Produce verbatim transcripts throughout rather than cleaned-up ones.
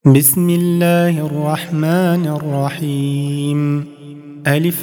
بسم الله الرحمن الرحيم. ألف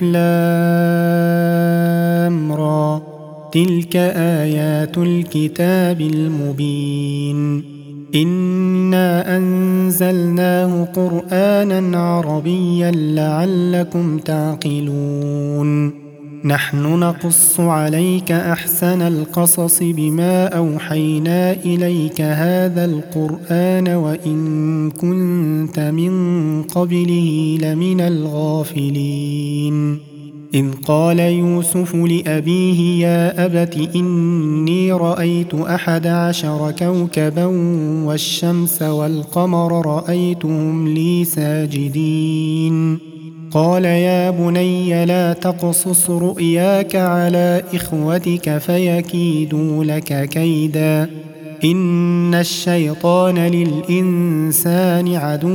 لام را، تلك آيات الكتاب المبين. إنا أنزلناه قرآنا عربيا لعلكم تعقلون. نحن نقص عليك أحسن القصص بما أوحينا إليك هذا القرآن وإن كنت من قبله لمن الغافلين. إذ قال يوسف لأبيه يا أبت إني رأيت أحد عشر كوكبا والشمس والقمر رأيتهم لي ساجدين. قال يا بني لا تقصص رؤياك على إخوتك فيكيدوا لك كيدا إن الشيطان للإنسان عدو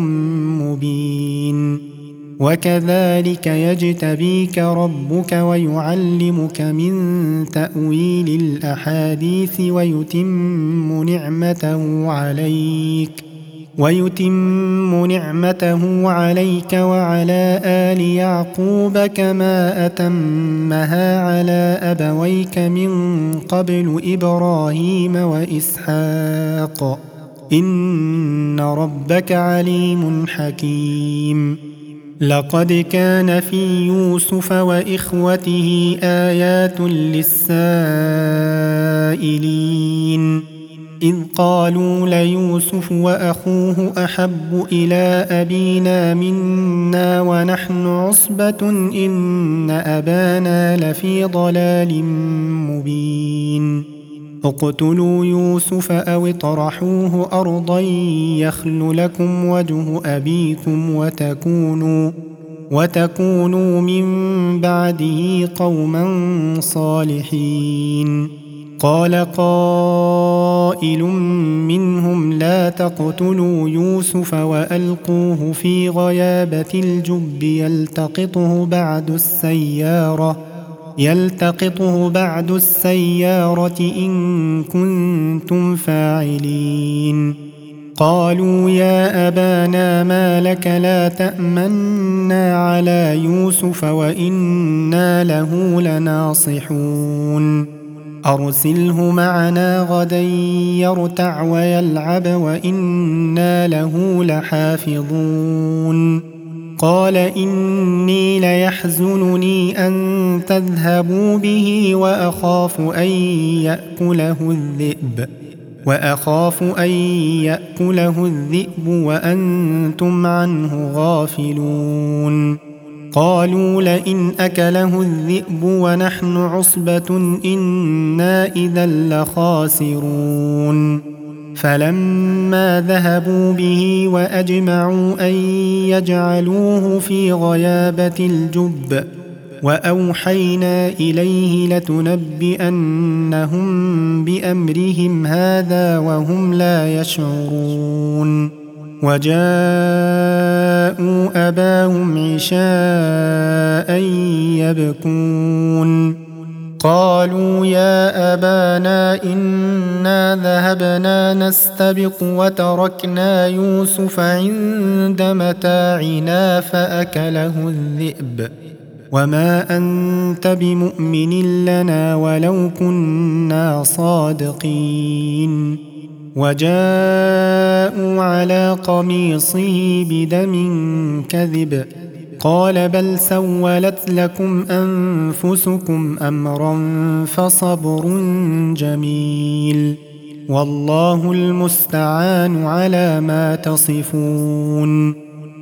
مبين. وكذلك يجتبيك ربك ويعلمك من تأويل الأحاديث ويتم نعمته عليك ويتم نعمته عليك وعلى آل يعقوب كما أتمها على أبويك من قبل إبراهيم وإسحاق إن ربك عليم حكيم. لقد كان في يوسف وإخوته آيات للسائلين إذ قالوا ليوسف وأخوه أحب إلى أبينا منا ونحن عصبة إن أبانا لفي ضلال مبين. اقتلوا يوسف أو اطرحوه أرضا يخل لكم وجه أبيكم وتكونوا وتكونوا من بعده قوما صالحين. قال قائل منهم لا تقتلوا يوسف وألقوه في غيابة الجب يلتقطه بعد السيارة يلتقطه بعد السيارة إن كنتم فاعلين. قالوا يا أبانا ما لك لا تأمنا على يوسف وإنا له لناصحون. أرسله معنا غدا يرتع ويلعب وإنا له لحافظون. قال إني ليحزنني أن تذهبوا به وأخاف أن يأكله الذئب وأخاف أن يأكله الذئب وأنتم عنه غافلون. قالوا لئن أكله الذئب ونحن عصبة إنا إذا لخاسرون. فلما ذهبوا به وأجمعوا أن يجعلوه في غيابة الجب وأوحينا إليه لتنبئنهم بأمرهم هذا وهم لا يشعرون. وجاءوا أباهم عشاء يبكون. قالوا يا أبانا إنا ذهبنا نستبق وتركنا يوسف عند متاعنا فأكله الذئب وما أنت بمؤمن لنا ولو كنا صادقين. وجاءوا على قميصه بدم كذب قال بل سولت لكم أنفسكم أمرا فصبر جميل والله المستعان على ما تصفون.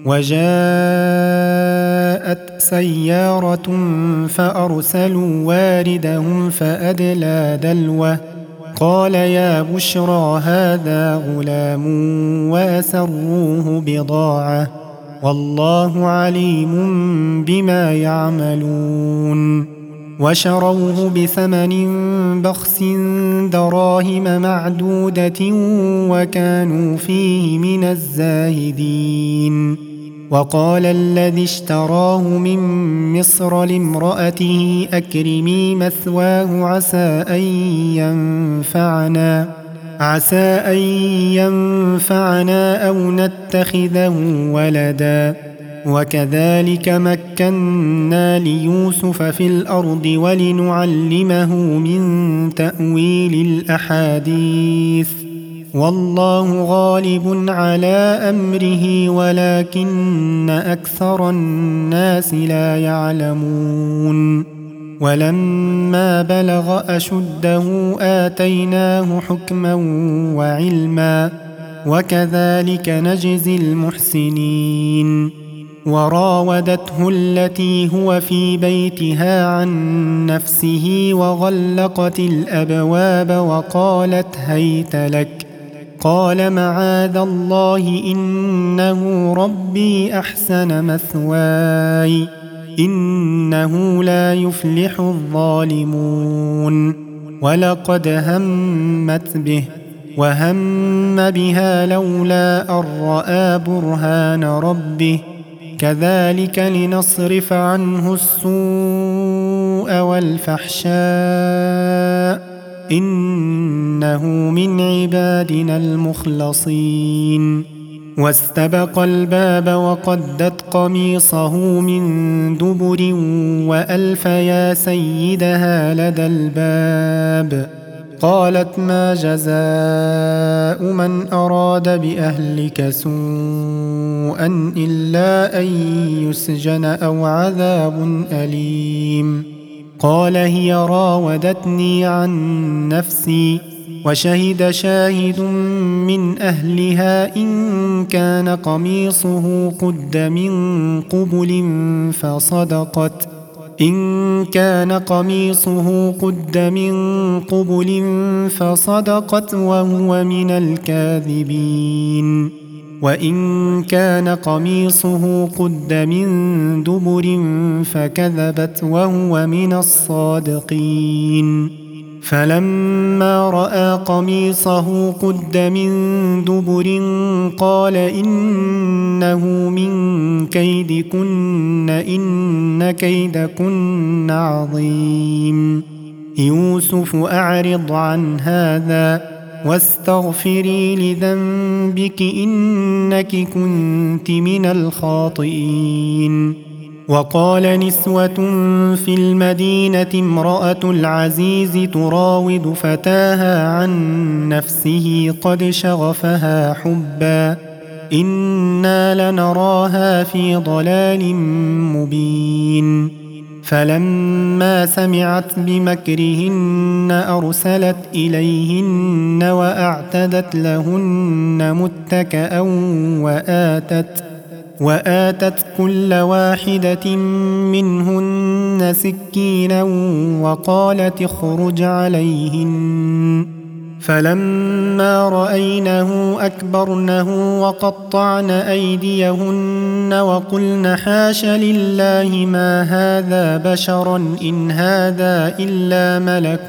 وجاءت سيارة فأرسلوا واردهم فأدلى دلوه قال يا بشرى هذا غلام وأسروه بضاعة والله عليم بما يعملون. وشروه بثمن بخس دراهم معدودة وكانوا فيه من الزاهدين. وقال الذي اشتراه من مصر لامرأته أكرمي مثواه عسى أن ينفعنا عسى أن ينفعنا أو نتخذه ولدا وكذلك مكنا ليوسف في الأرض ولنعلمه من تأويل الأحاديث والله غالب على أمره ولكن أكثر الناس لا يعلمون ولما بلغ أشده آتيناه حكما وعلما وكذلك نجزي المحسنين وراودته التي هو في بيتها عن نفسه وغلقت الأبواب وقالت هيت لك قال معاذ الله إنه ربي أحسن مثواي إنه لا يفلح الظالمون ولقد همت به وهم بها لولا أن رأى برهان ربه كذلك لنصرف عنه السوء والفحشاء إنه من عبادنا المخلصين واستبق الباب وقدت قميصه من دبر وألف يا سيدها لدى الباب قالت ما جزاء من أراد بأهلك سوءا إلا أن يسجن أو عذاب أليم قال هي راودتني عن نفسي وشهد شاهد من أهلها إن كان قميصه قد من قبل فصدقت إن كان قميصه قد من قبل فصدقت وهو من الكاذبين وإن كان قميصه قد من دبر فكذبت وهو من الصادقين فلما رأى قميصه قد من دبر قال إنه من كيدكن إن كيدكن عظيم يوسف أعرض عن هذا واستغفري لذنبك إنك كنت من الخاطئين وقال نسوة في المدينة امرأة العزيز تراود فتاها عن نفسه قد شغفها حبا إنا لنراها في ضلال مبين فلما سمعت بمكرهن أرسلت إليهن وأعتدت لهن متكأ وآتت وآتت كل واحدة منهن سكينا وقالت اخرج عليهن فلما رأينه أكبرنه وقطعن أيديهن وقلن حاش لله ما هذا بشرا إن هذا إلا ملك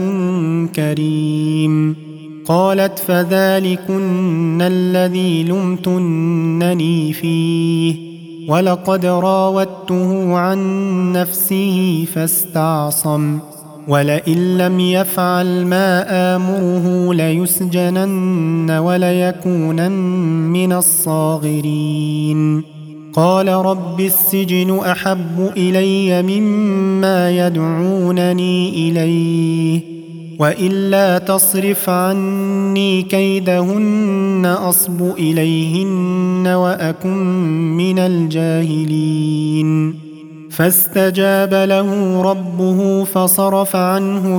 كريم قالت فذلكن الذي لمتنني فيه ولقد راودته عن نفسه فاستعصم ولئن لم يفعل ما آمره ليسجنن وليكونن من الصاغرين قال رب السجن أحب إلي مما يدعونني إليه وإلا تصرف عني كيدهن أصب إليهن وأكن من الجاهلين فاستجاب له ربه فصرف عنه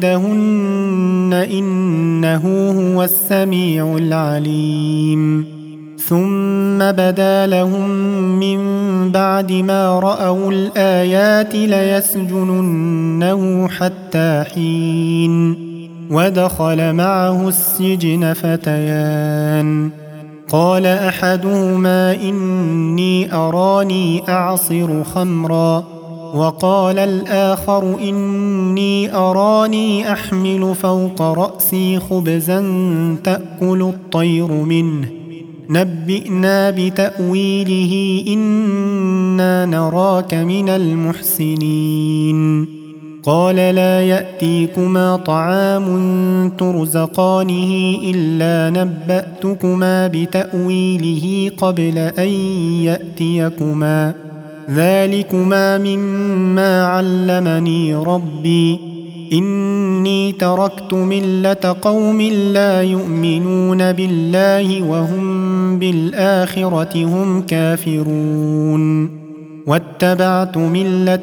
كيدهن إنه هو السميع العليم ثم بدا لهم من بعد ما رأوا الآيات ليسجننه حتى حين ودخل معه السجن فتيان قال أحدهما إني أراني أعصر خمرا وقال الآخر إني أراني أحمل فوق رأسي خبزا تأكل الطير منه نبئنا بتأويله إنا نراك من المحسنين قال لا يأتيكما طعام ترزقانه إلا نبأتكما بتأويله قبل أن يأتيكما ذلكما مما علمني ربي إني تركت ملة قوم لا يؤمنون بالله وهم بالآخرة هم كافرون واتبعت ملة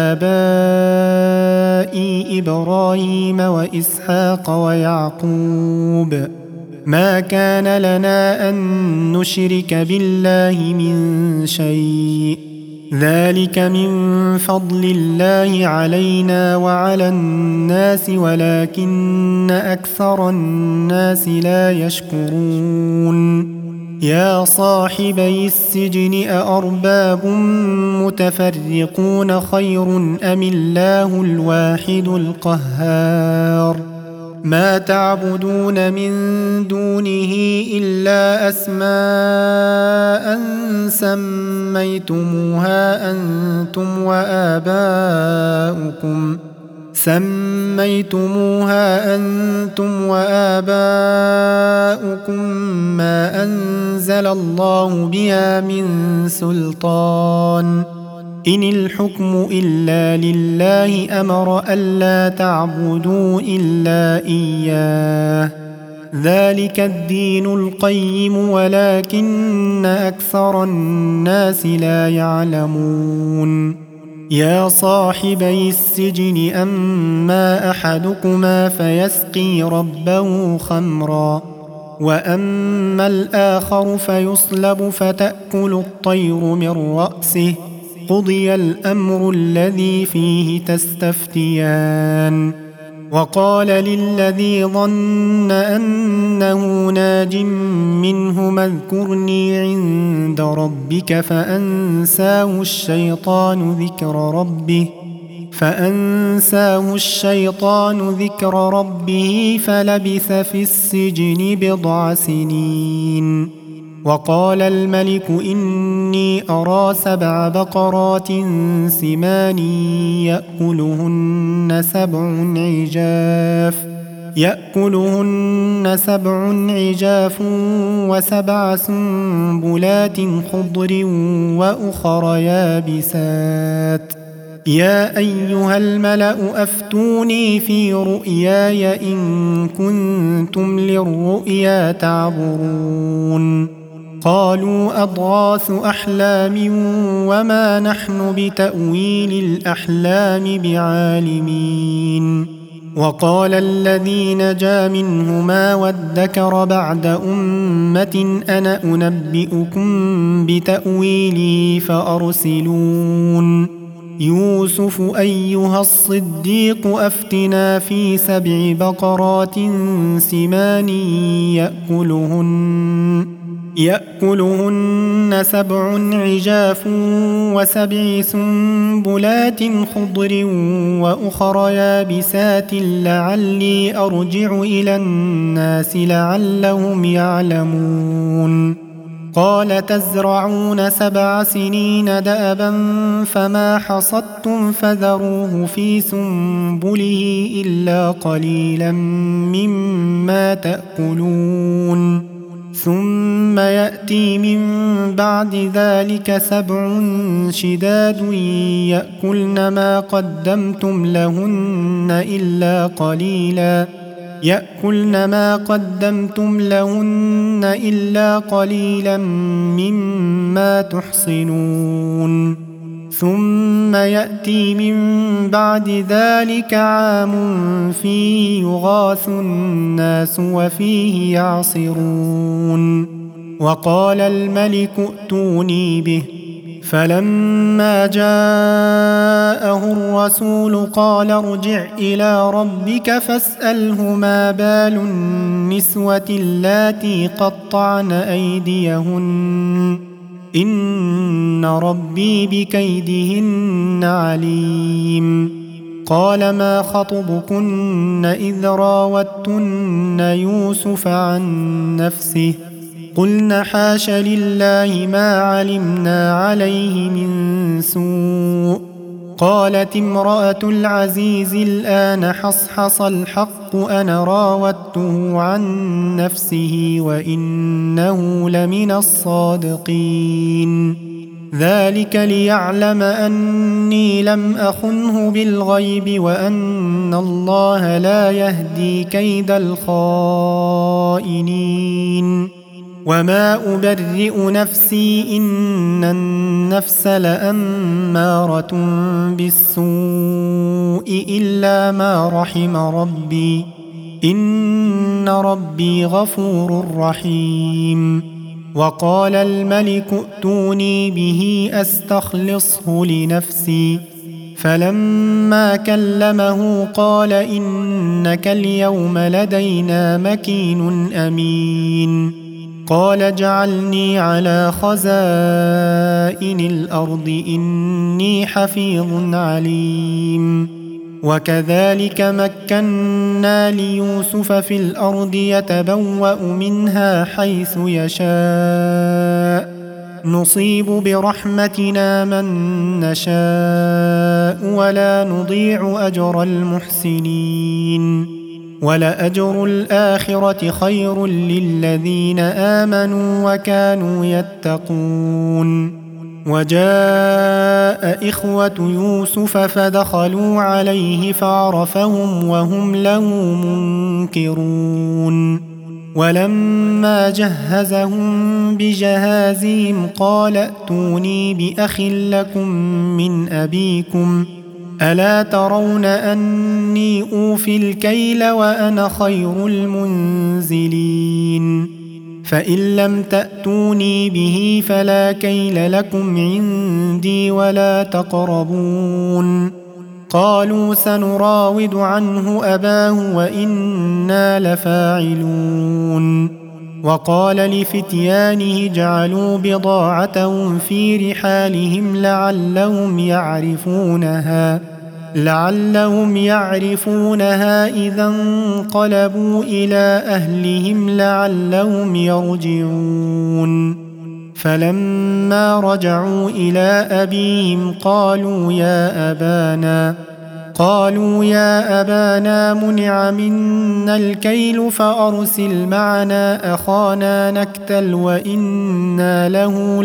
آبائي إبراهيم وإسحاق ويعقوب ما كان لنا أن نشرك بالله من شيء ذلك من فضل الله علينا وعلى الناس ولكن أكثر الناس لا يشكرون يا صاحبي السجن أأرباب متفرقون خير أم الله الواحد القهار ما تعبدون من دونه إلا أسماء سميتموها أنتم وآباؤكم سميتموها أنتم وآباؤكم ما أنزل الله بها من سلطان إن الحكم إلا لله أمر ألا تعبدوا إلا إياه ذلك الدين القيم ولكن أكثر الناس لا يعلمون يا صاحبي السجن أما أحدكما فيسقي ربه خمرا وأما الآخر فيصلب فتأكل الطير من رأسه قضي الأمر الذي فيه تستفتيان وقال للذي ظن أنه ناج منهما اذكرني عند ربك فأنساه الشيطان ذكر ربه فأنساه الشيطان ذكر ربه فلبث في السجن بضع سنين وقال الملك إني أرى سبع بقرات سمان يأكلهن سبع عجاف يأكلهن سبع عجاف وسبع سنبلات خضر وأخر يابسات يا أيها الملأ أفتوني في رؤياي إن كنتم للرؤيا تعبرون قالوا أضغاث أحلام وما نحن بتأويل الأحلام بعالمين وقال الذي نجا منهما وادكر بعد أمة أنا أنبئكم بتأويله فأرسلون يوسف أيها الصديق أفتنا في سبع بقرات سمان يأكلهن يأكلهن سبع عجاف وسبع سنبلات خضر وأخر يابسات لعلي أرجع إلى الناس لعلهم يعلمون قال تزرعون سبع سنين دأبا فما حصدتم فذروه في سنبله إلا قليلا مما تأكلون ثم يأتي من بعد ذلك سبع شداد يأكلن ما قدمتم لهن إلا قليلا يأكلن ما قدمتم لهن إلا قليلا مما تحصنون ثم يأتي من بعد ذلك عام فيه يغاث الناس وفيه يعصرون وقال الملك ائتوني به فلما جاءه الرسول قال ارجع إلى ربك فاسأله ما بال النسوة اللاتي قطعن أيديهن إن ربي بكيدهن عليم قال ما خطبكن إذ راوتن يوسف عن نفسه قلن حاش لله ما علمنا عليه من سوء قالت امرأة العزيز الآن حصحص الحق أنا راودته عن نفسه وإنه لمن الصادقين ذلك ليعلم أني لم أخنه بالغيب وأن الله لا يهدي كيد الخائنين وما أبرئ نفسي إن النفس لأمارة بالسوء إلا ما رحم ربي إن ربي غفور رحيم وقال الملك ائتوني به أستخلصه لنفسي فلما كلمه قال إنك اليوم لدينا مكين أمين قال اجعلني على خزائن الأرض إني حفيظ عليم وكذلك مكنا ليوسف في الأرض يتبوأ منها حيث يشاء نصيب برحمتنا من نشاء ولا نضيع أجر المحسنين ولأجر الآخرة خير للذين آمنوا وكانوا يتقون وجاء إخوة يوسف فدخلوا عليه فعرفهم وهم له منكرون ولما جهزهم بجهازهم قال ائتوني بأخ لكم من أبيكم ألا ترون أني أوفي الكيل وأنا خير المنزلين فإن لم تأتوني به فلا كيل لكم عندي ولا تقربون قالوا سنراود عنه أباه وإنا لفاعلون وقال لفتيانه اجعلوا بضاعتهم في رحالهم لعلهم يعرفونها لعلهم يعرفونها إذا انقلبوا إلى أهلهم لعلهم يرجعون فلما رجعوا إلى أبيهم قالوا يا أبانا قالوا يا أبانا منع منا الكيل فأرسل معنا أخانا نكتل وإنا له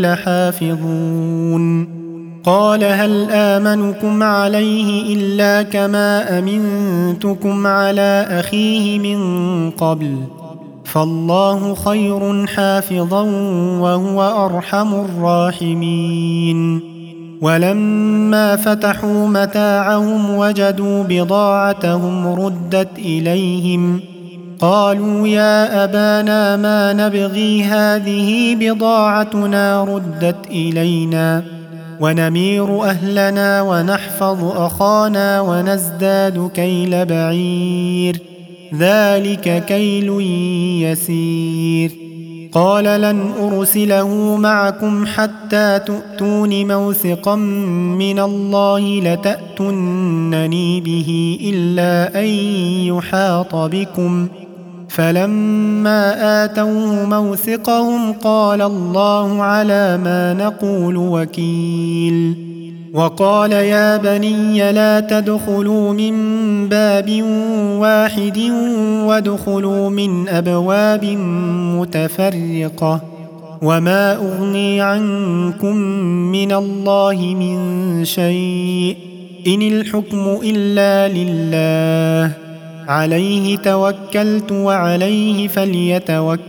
لحافظون قال هل آمنكم عليه إلا كما أمنتكم على أخيه من قبل فالله خير حافظا وهو أرحم الراحمين ولما فتحوا متاعهم وجدوا بضاعتهم ردت إليهم قالوا يا أبانا ما نبغي هذه بضاعتنا ردت إلينا ونمير أهلنا ونحفظ أخانا ونزداد كيل بعير ذلك كيل يسير قال لن أرسله معكم حتى تؤتون موثقا من الله لتأتونني به إلا أن يحاط بكم فلما آتوه موثقهم قال الله على ما نقول وكيل وقال يا بني لا تدخلوا من باب واحد وادخلوا من أبواب متفرقة وما أغني عنكم من الله من شيء إن الحكم إلا لله عليه توكلت وعليه فليتوكل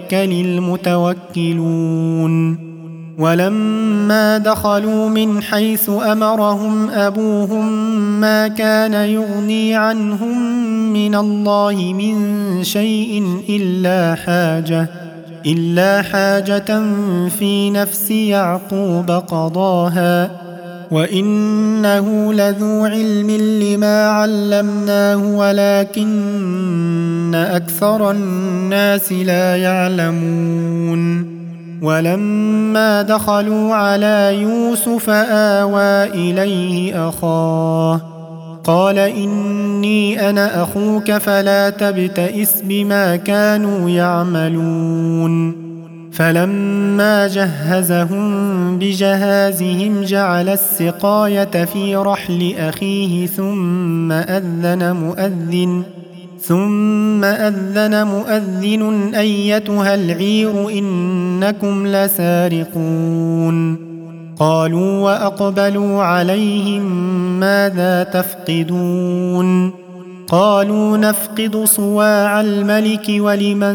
المتوكلون ولما دخلوا من حيث أمرهم أبوهم ما كان يغني عنهم من الله من شيء إلا حاجة إلا حاجة في نفس يعقوب قضاها وإنه لذو علم لما علمناه ولكن أكثر الناس لا يعلمون ولما دخلوا على يوسف آوى إليه أخاه قال إني أنا أخوك فلا تبتئس بما كانوا يعملون فلما جهزهم بجهازهم جعل السقاية في رحل أخيه ثم أذن مؤذن ثم أذن مؤذن أيتها العير إنكم لسارقون قالوا وأقبلوا عليهم ماذا تفقدون قالوا نفقد صواع الملك ولمن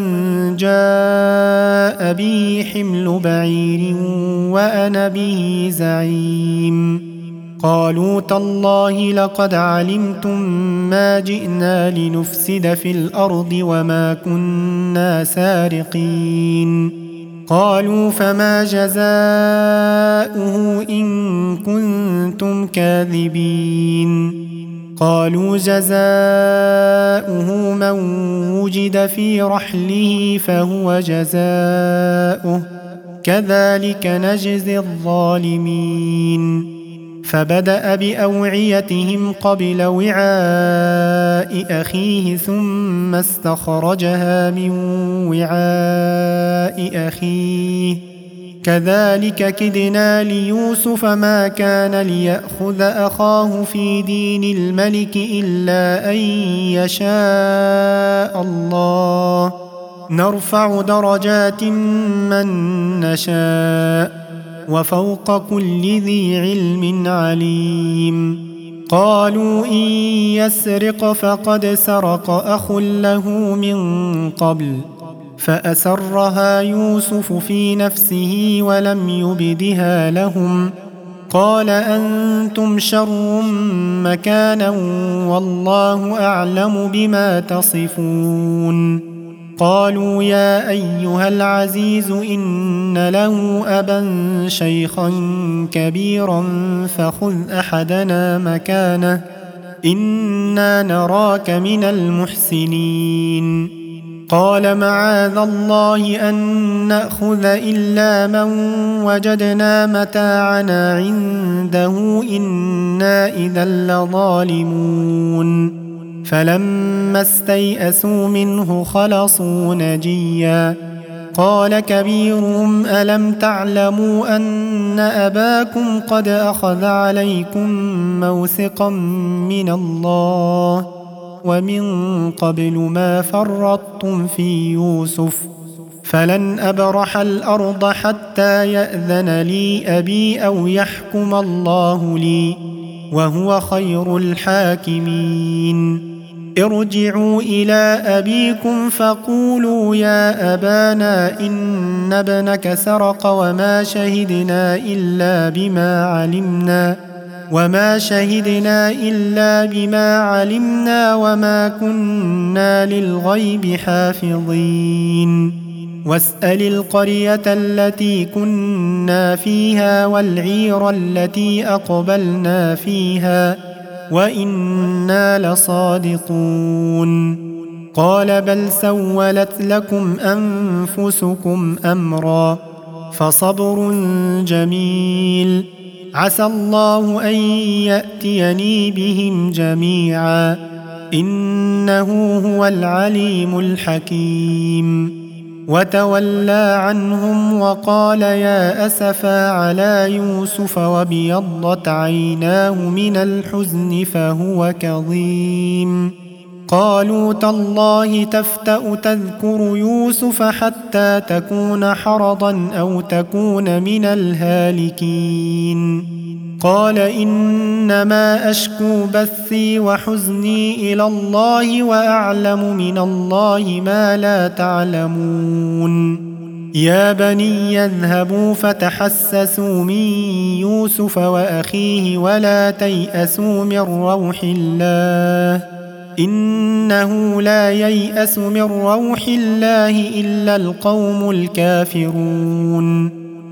جاء به حمل بعير وأنا به زعيم قالوا تالله لقد علمتم ما جئنا لنفسد في الأرض وما كنا سارقين قالوا فما جزاؤه إن كنتم كاذبين قالوا جزاؤه من وجد في رحله فهو جزاؤه كذلك نجزي الظالمين فبدأ بأوعيتهم قبل وعاء أخيه ثم استخرجها من وعاء أخيه كذلك كدنا ليوسف ما كان ليأخذ أخاه في دين الملك إلا أن يشاء الله نرفع درجات من نشاء وفوق كل ذي علم عليم قالوا إن يسرق فقد سرق أخ له من قبل فأسرها يوسف في نفسه ولم يبدها لهم قال أنتم شر مكانا والله أعلم بما تصفون قالوا يا أيها العزيز إن له أبا شيخا كبيرا فخذ أحدنا مكانه إنا نراك من المحسنين قال معاذ الله أن نأخذ إلا من وجدنا متاعنا عنده إنا إذا لظالمون فلما استيئسوا منه خلصوا نجيا قال كبيرهم ألم تعلموا أن أباكم قد أخذ عليكم موثقا من الله ومن قبل ما فرطتم في يوسف فلن أبرح الأرض حتى يأذن لي أبي أو يحكم الله لي وهو خير الحاكمين ارجعوا إلى أبيكم فقولوا يا أبانا إن ابنك سرق وما شهدنا إلا بما علمنا وما شهدنا إلا بما علمنا وما كنا للغيب حافظين واسأل القرية التي كنا فيها والعير التي أقبلنا فيها وإنا لصادقون قال بل سولت لكم أنفسكم أمرا فصبر جميل عسى الله أن يأتيني بهم جميعا إنه هو العليم الحكيم وتولى عنهم وقال يا أسفا على يوسف وابيضت عيناه من الحزن فهو كظيم قالوا تالله تفتأ تذكر يوسف حتى تكون حرضا أو تكون من الهالكين قال إنما أشكو بثي وحزني إلى الله وأعلم من الله ما لا تعلمون يا بني اذهبوا فتحسسوا من يوسف وأخيه ولا تيأسوا من روح الله إنه لا ييأس من روح الله إلا القوم الكافرون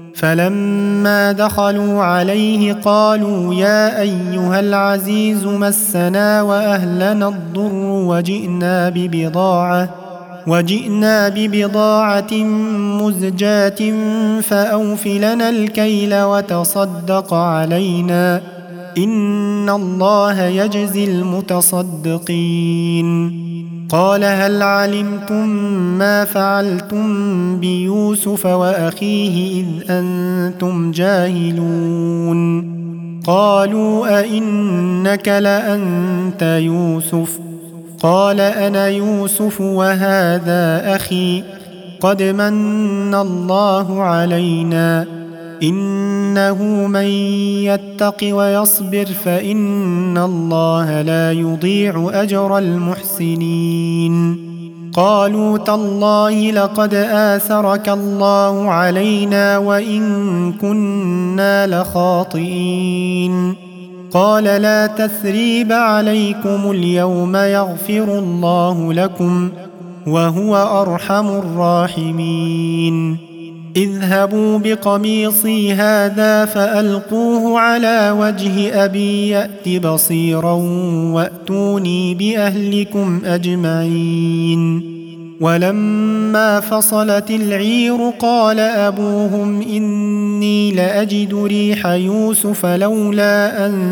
فلما دخلوا عليه قالوا يا أيها العزيز مسنا وأهلنا الضر وجئنا ببضاعة وجئنا ببضاعة مزجاة فأوف لنا الكيل وتصدق علينا إن الله يجزي المتصدقين قال هل علمتم ما فعلتم بيوسف وأخيه إذ أنتم جاهلون قالوا أئنك لأنت يوسف قال أنا يوسف وهذا أخي قد من الله علينا إنه من يتق ويصبر فإن الله لا يضيع أجر المحسنين قالوا تالله لقد آثرك الله علينا وإن كنا لخاطئين قال لا تثريب عليكم اليوم يغفر الله لكم وهو أرحم الراحمين اذهبوا بقميصي هذا فألقوه على وجه أبي يأت بصيرا وأتوني بأهلكم أجمعين ولما فصلت العير قال أبوهم إني لأجد ريح يوسف لولا أن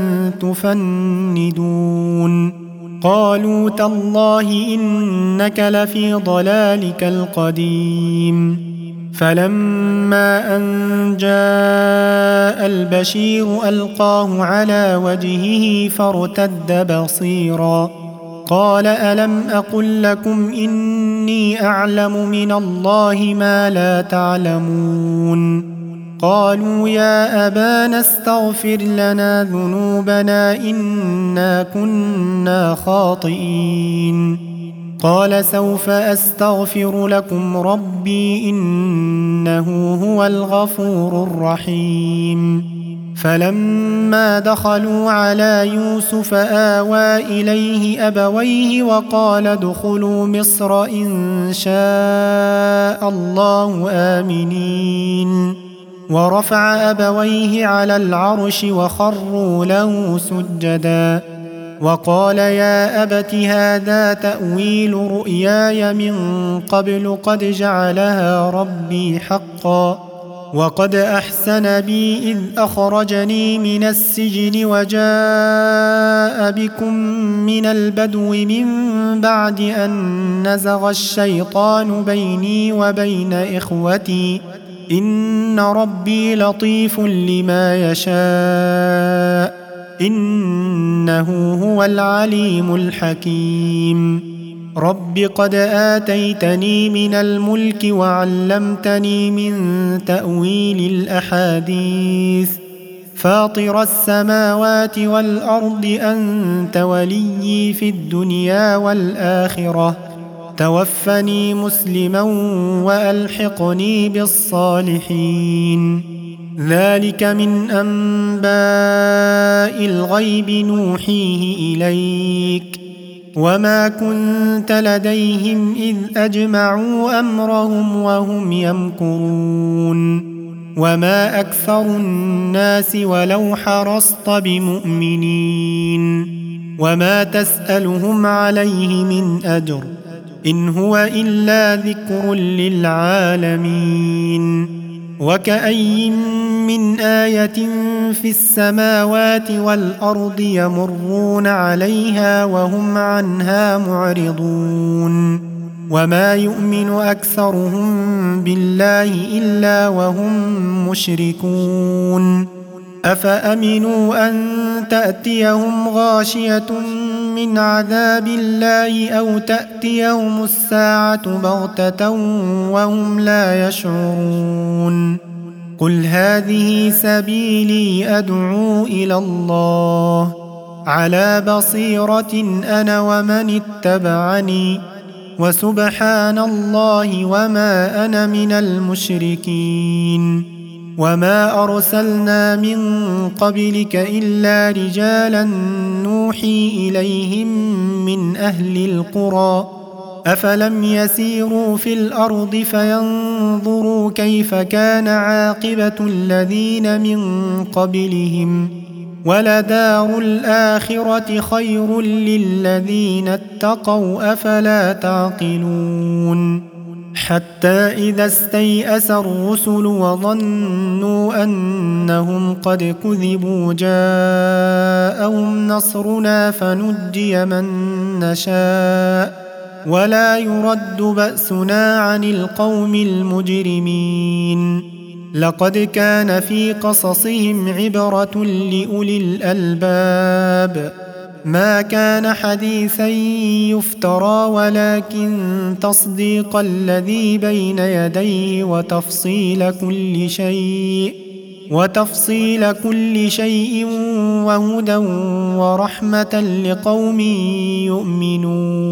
تفندون قالوا تالله إنك لفي ضلالك القديم فلما أن جاء البشير ألقاه على وجهه فارتد بصيرا قال ألم أقل لكم إني أعلم من الله ما لا تعلمون قالوا يا أبانا استغفر لنا ذنوبنا إنا كنا خاطئين قال سوف أستغفر لكم ربي إنه هو الغفور الرحيم فلما دخلوا على يوسف آوى إليه أبويه وقال ادخلوا مصر إن شاء الله آمنين ورفع أبويه على العرش وخروا له سجدا وقال يا أبت هذا تأويل رؤياي من قبل قد جعلها ربي حقا وقد أحسن بي إذ أخرجني من السجن وجاء بكم من البدو من بعد أن نزغ الشيطان بيني وبين إخوتي إن ربي لطيف لما يشاء إنه هو العليم الحكيم رب قد آتيتني من الملك وعلمتني من تأويل الأحاديث فاطر السماوات والأرض أنت وليي في الدنيا والآخرة توفني مسلما وألحقني بالصالحين ذلك من أنباء الغيب نوحيه إليك وما كنت لديهم إذ أجمعوا أمرهم وهم يمكرون وما أكثر الناس ولو حرصت بمؤمنين وما تسألهم عليه من أجر إن هو إلا ذكر للعالمين وكأي من آية في السماوات والأرض يمرون عليها وهم عنها معرضون وما يؤمن أكثرهم بالله إلا وهم مشركون أفأمنوا أن تأتيهم غاشية من عذاب الله أو تأتيهم الساعة بغتة وهم لا يشعرون قل هذه سبيلي أدعو إلى الله على بصيرة أنا ومن اتبعني وسبحان الله وما أنا من المشركين وما أرسلنا من قبلك إلا رجالا نوحي إليهم من أهل القرى أفلم يسيروا في الأرض فينظروا كيف كان عاقبة الذين من قبلهم ولدار الآخرة خير للذين اتقوا أفلا تعقلون حتى إذا استيأس الرسل وظنوا أنهم قد كذبوا جاءهم نصرنا فنجي من نشاء ولا يرد بأسنا عن القوم المجرمين لقد كان في قصصهم عبرة لأولي الألباب ما كان حديثا يفترى ولكن تصديق الذي بين يديه وتفصيل كل شيء وتفصيل كل شيء وهدى ورحمة لقوم يؤمنون